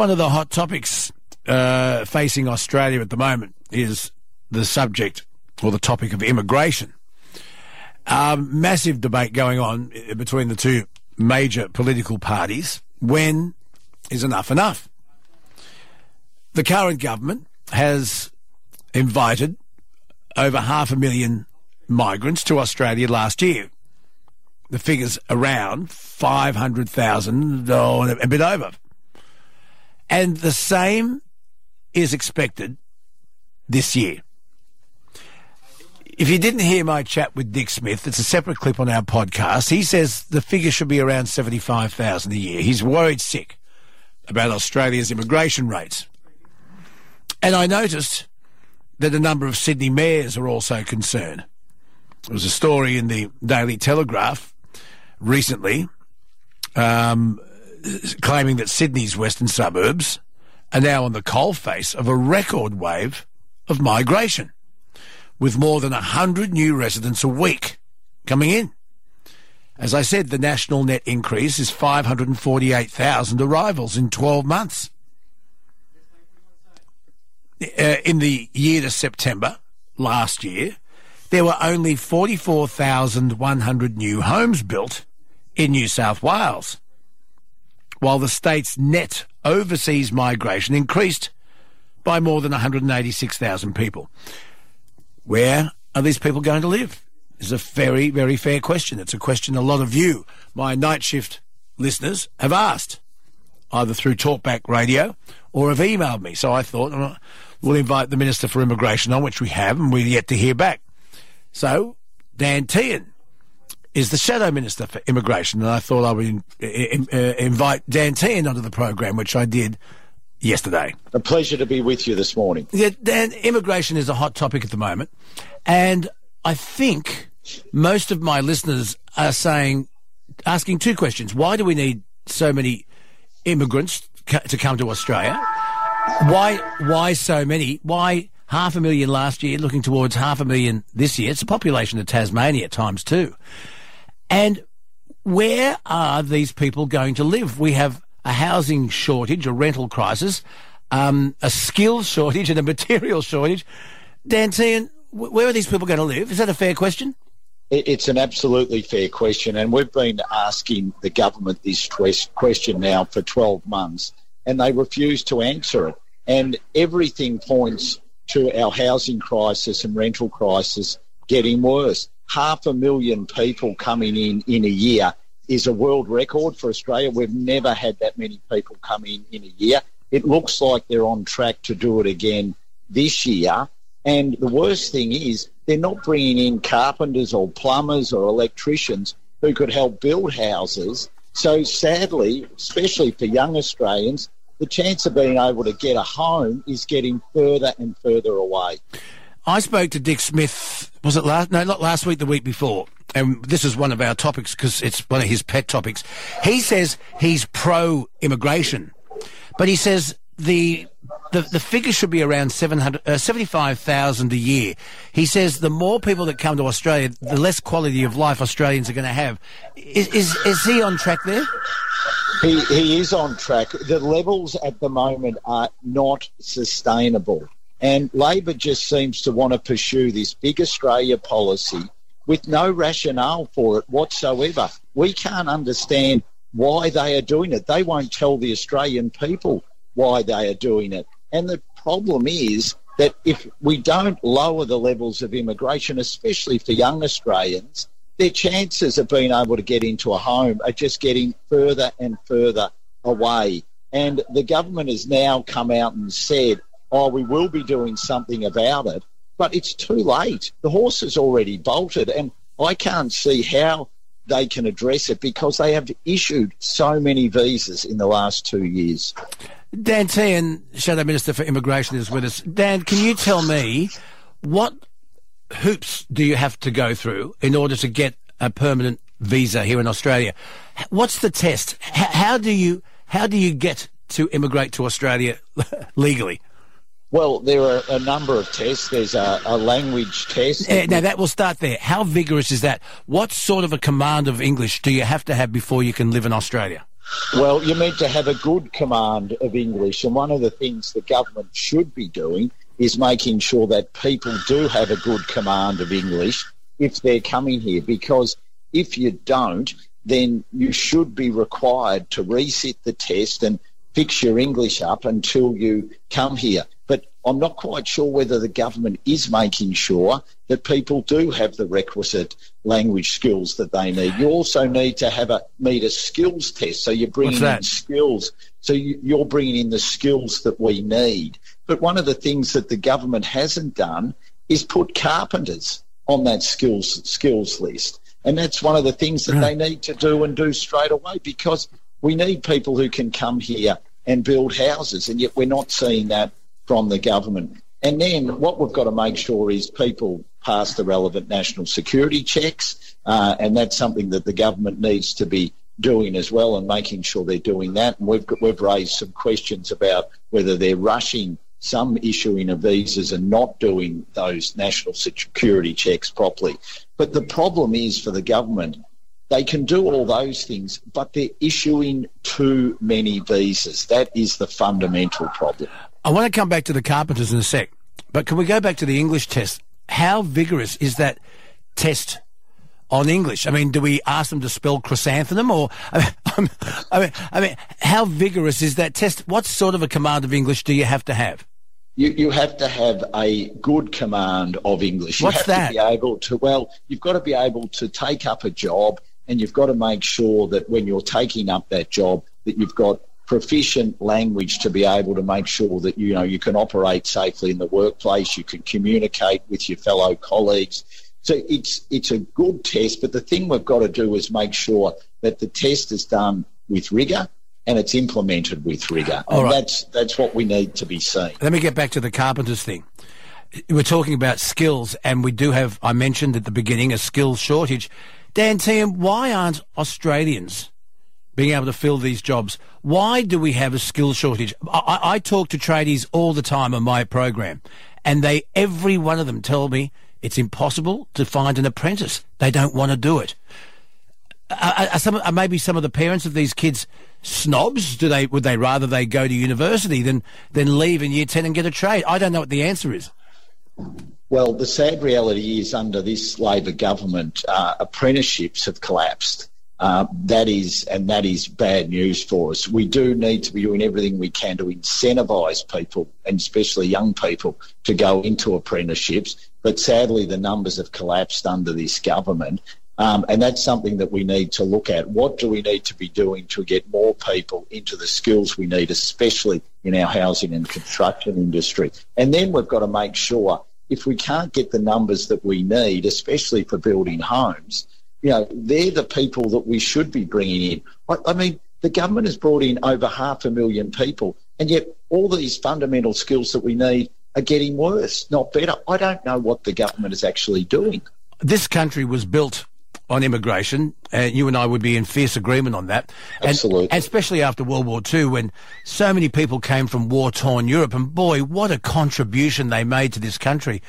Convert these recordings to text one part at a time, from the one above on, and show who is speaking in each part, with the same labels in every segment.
Speaker 1: One of the hot topics facing Australia at the moment is the subject or the topic of immigration. Massive debate going on between the two major political parties. When is enough enough? The current government has invited over 500,000 migrants to Australia last year. The figure's around 500,000 or a bit over. And the same is expected this year. If you didn't hear my chat with Dick Smith, it's a separate clip on our podcast. He says the figure should be around 75,000 a year. He's worried sick about Australia's immigration rates. And I noticed that a number of Sydney mayors are also concerned. There was a story in the Daily Telegraph recently claiming that Sydney's western suburbs are now on the coalface of a record wave of migration, with more than 100 new residents a week coming in. As I said, the national net increase is 548,000 arrivals in 12 months. In the year to September last year, there were only 44,100 new homes built in New South Wales, while the state's net overseas migration increased by more than 186,000 people. Where are these people going to live? It's a very, very fair question. It's a question a lot of you, my night shift listeners, have asked, either through Talkback Radio or have emailed me. So I thought we'll invite the Minister for Immigration on, which we have, and we're yet to hear back. So Dan Tehan is the Shadow Minister for Immigration, and I thought I would invite Dan Tehan onto the program, which I did yesterday.
Speaker 2: A pleasure to be with you this morning.
Speaker 1: Yeah, Dan, immigration is a hot topic at the moment, and I think most of my listeners are asking two questions. Why do we need so many immigrants to come to Australia? Why so many? Why 500,000 last year, looking towards 500,000 this year? It's the population of Tasmania times two. And where are these people going to live? We have a housing shortage, a rental crisis, a skills shortage and a material shortage. Dan Tehan, where are these people going to live? Is that a fair question?
Speaker 2: It's an absolutely fair question, and we've been asking the government this question now for 12 months, and they refuse to answer it. And everything points to our housing crisis and rental crisis getting worse. 500,000 people coming in a year is a world record for Australia. We've never had that many people come in a year. It looks like they're on track to do it again this year. And the worst thing is they're not bringing in carpenters or plumbers or electricians who could help build houses. So sadly, especially for young Australians, the chance of being able to get a home is getting further and further away.
Speaker 1: I spoke to Dick Smith, was it last? No, not last week, the week before. And this is one of our topics because it's one of his pet topics. He says he's pro-immigration, but he says the figure should be around 75,000 a year. He says the more people that come to Australia, the less quality of life Australians are going to have. Is he on track there?
Speaker 2: He is on track. The levels at the moment are not sustainable. And Labor just seems to want to pursue this big Australia policy with no rationale for it whatsoever. We can't understand why they are doing it. They won't tell the Australian people why they are doing it. And the problem is that if we don't lower the levels of immigration, especially for young Australians, their chances of being able to get into a home are just getting further and further away. And the government has now come out and said, we will be doing something about it, but it's too late. The horse has already bolted, and I can't see how they can address it because they have issued so many visas in the last 2 years.
Speaker 1: Dan Tehan, Shadow Minister for Immigration, is with us. Dan, can you tell me what hoops do you have to go through in order to get a permanent visa here in Australia? What's the test? How do you get to immigrate to Australia legally?
Speaker 2: Well, there are a number of tests. There's a language test.
Speaker 1: Now, that will start there. How vigorous is that? What sort of a command of English do you have to have before you can live in Australia?
Speaker 2: Well, you're meant to have a good command of English, and one of the things the government should be doing is making sure that people do have a good command of English if they're coming here, because if you don't, then you should be required to resit the test and fix your English up until you come here. But I'm not quite sure whether the government is making sure that people do have the requisite language skills that they need. You also need to meet a skills test, so you're bringing in skills. So you're bringing in the skills that we need. But one of the things that the government hasn't done is put carpenters on that skills list. And that's one of the things that they need to do and do straight away, because we need people who can come here and build houses, and yet we're not seeing that from the government. And then what we've got to make sure is people pass the relevant national security checks, and that's something that the government needs to be doing as well, and making sure they're doing that. And we've raised some questions about whether they're rushing some issuing of visas and not doing those national security checks properly. But the problem is for the government, they can do all those things, but they're issuing too many visas. That is the fundamental problem.
Speaker 1: I want to come back to the carpenters in a sec, but can we go back to the English test? How vigorous is that test on English? I mean, do we ask them to spell chrysanthemum, or I mean, how vigorous is that test? What sort of a command of English do you have to have?
Speaker 2: You have to have a good command of English.
Speaker 1: What's that?
Speaker 2: To be able to, you've got to be able to take up a job, and you've got to make sure that when you're taking up that job that you've got proficient language to be able to make sure that, you can operate safely in the workplace, you can communicate with your fellow colleagues. So it's a good test, but the thing we've got to do is make sure that the test is done with rigour and it's implemented with rigour. And that's what we need to be seeing.
Speaker 1: Let me get back to the carpenters thing. We're talking about skills, and we do have, I mentioned at the beginning, a skills shortage. Dan Tehan, why aren't Australians being able to fill these jobs? Why do we have a skills shortage? I talk to tradies all the time on my program, and every one of them tell me it's impossible to find an apprentice. They don't want to do it. Are maybe some of the parents of these kids snobs? Would they rather they go to university than leave in year 10 and get a trade? I don't know what the answer is.
Speaker 2: Well, the sad reality is under this Labor government, apprenticeships have collapsed. That is bad news for us. We do need to be doing everything we can to incentivise people, and especially young people, to go into apprenticeships. But sadly, the numbers have collapsed under this government. And that's something that we need to look at. What do we need to be doing to get more people into the skills we need, especially in our housing and construction industry? And then we've got to make sure, if we can't get the numbers that we need, especially for building homes, they're the people that we should be bringing in. I mean, the government has brought in over 500,000 people, and yet all these fundamental skills that we need are getting worse, not better. I don't know what the government is actually doing.
Speaker 1: This country was built on immigration, and you and I would be in fierce agreement on that.
Speaker 2: Absolutely.
Speaker 1: And especially after World War II, when so many people came from war-torn Europe, and boy, what a contribution they made to this country.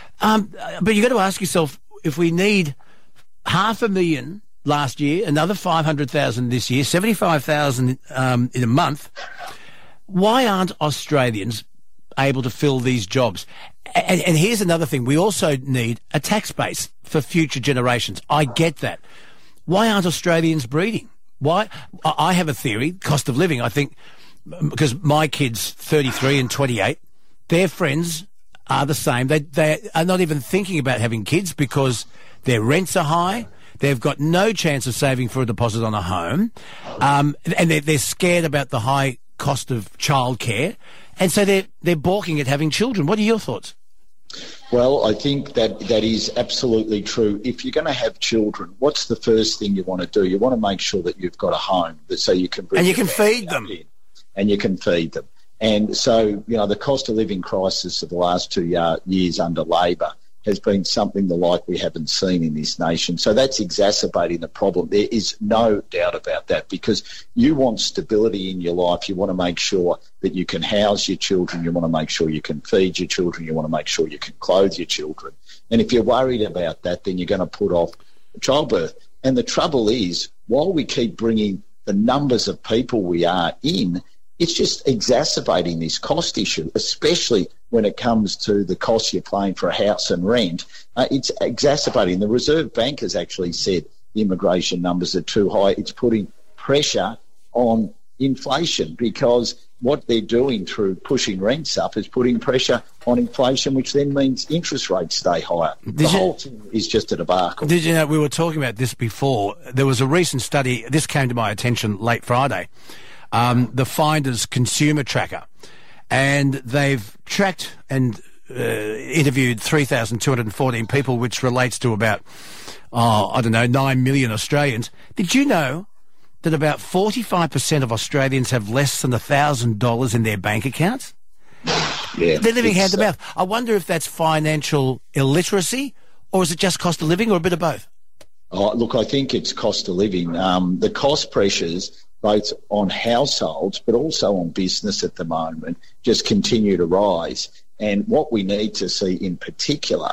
Speaker 1: But you've got to ask yourself, if we need 500,000 last year, another 500,000 this year, 75,000 in a month, why aren't Australians able to fill these jobs? And here's another thing. We also need a tax base for future generations. I get that. Why aren't Australians breeding? Why? I have a theory, cost of living. I think because my kids, 33 and 28, their friends are the same. They are not even thinking about having kids because their rents are high. They've got no chance of saving for a deposit on a home. And they're scared about the high cost of childcare. And so they're balking at having children. What are your thoughts?
Speaker 2: Well, I think that is absolutely true. If you're going to have children, what's the first thing you want to do? You want to make sure that you've got a home so you can bring
Speaker 1: and you can feed them.
Speaker 2: And you can feed them. And so, the cost of living crisis of the last 2 years under Labor has been something the like we haven't seen in this nation. So that's exacerbating the problem. There is no doubt about that, because you want stability in your life. You want to make sure that you can house your children. You want to make sure you can feed your children. You want to make sure you can clothe your children. And if you're worried about that, then you're going to put off childbirth. And the trouble is, while we keep bringing the numbers of people we are in, it's just exacerbating this cost issue, especially when it comes to the cost you're paying for a house and rent. It's exacerbating. The Reserve Bank has actually said the immigration numbers are too high. It's putting pressure on inflation, because what they're doing through pushing rents up is putting pressure on inflation, which then means interest rates stay higher. The whole thing is just a debacle.
Speaker 1: Did you know, we were talking about this before, there was a recent study, this came to my attention late Friday, the Finders Consumer Tracker, and they've tracked and interviewed 3,214 people, which relates to about, 9 million Australians. Did you know that about 45% of Australians have less than $1,000 in their bank accounts?
Speaker 2: Yeah,
Speaker 1: they're living hand to mouth. I wonder if that's financial illiteracy, or is it just cost of living, or a bit of both?
Speaker 2: Oh, look, I think it's cost of living. The cost pressures, both on households but also on business at the moment, just continue to rise. And what we need to see in particular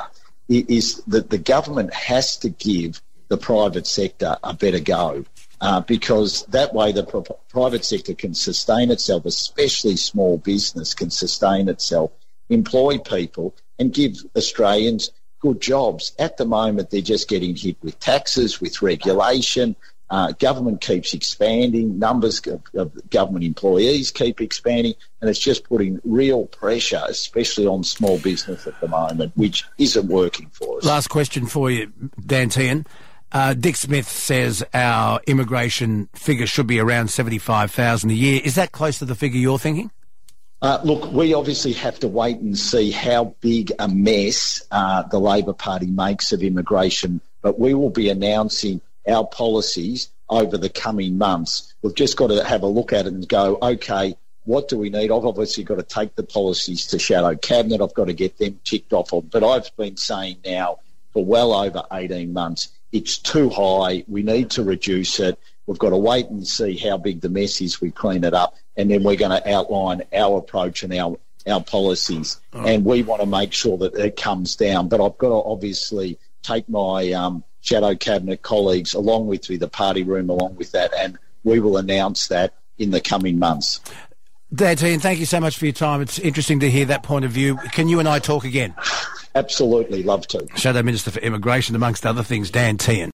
Speaker 2: is that the government has to give the private sector a better go. Because that way the private sector can sustain itself, especially small business can sustain itself, employ people and give Australians good jobs. At the moment, they're just getting hit with taxes, with regulation. Government keeps expanding, numbers of government employees keep expanding, and it's just putting real pressure, especially on small business at the moment, which isn't working for us.
Speaker 1: Last question for you, Dan Tehan. Dick Smith says our immigration figure should be around 75,000 a year. Is that close to the figure you're thinking?
Speaker 2: Look, we obviously have to wait and see how big a mess the Labor Party makes of immigration, but we will be announcing our policies over the coming months. We've just got to have a look at it and go, okay, what do we need? I've obviously got to take the policies to shadow cabinet. I've got to get them ticked off. But I've been saying now for well over 18 months, it's too high. We need to reduce it. We've got to wait and see how big the mess is. We clean it up, and then we're going to outline our approach and our policies. And we want to make sure that it comes down. But I've got to obviously take my shadow cabinet colleagues along with me, the party room along with that, and we will announce that in the coming months.
Speaker 1: Dan Tehan, thank you so much for your time. It's interesting to hear that point of view. Can you and I talk again?
Speaker 2: Absolutely, love to.
Speaker 1: Shadow Minister for Immigration, amongst other things, Dan Tehan.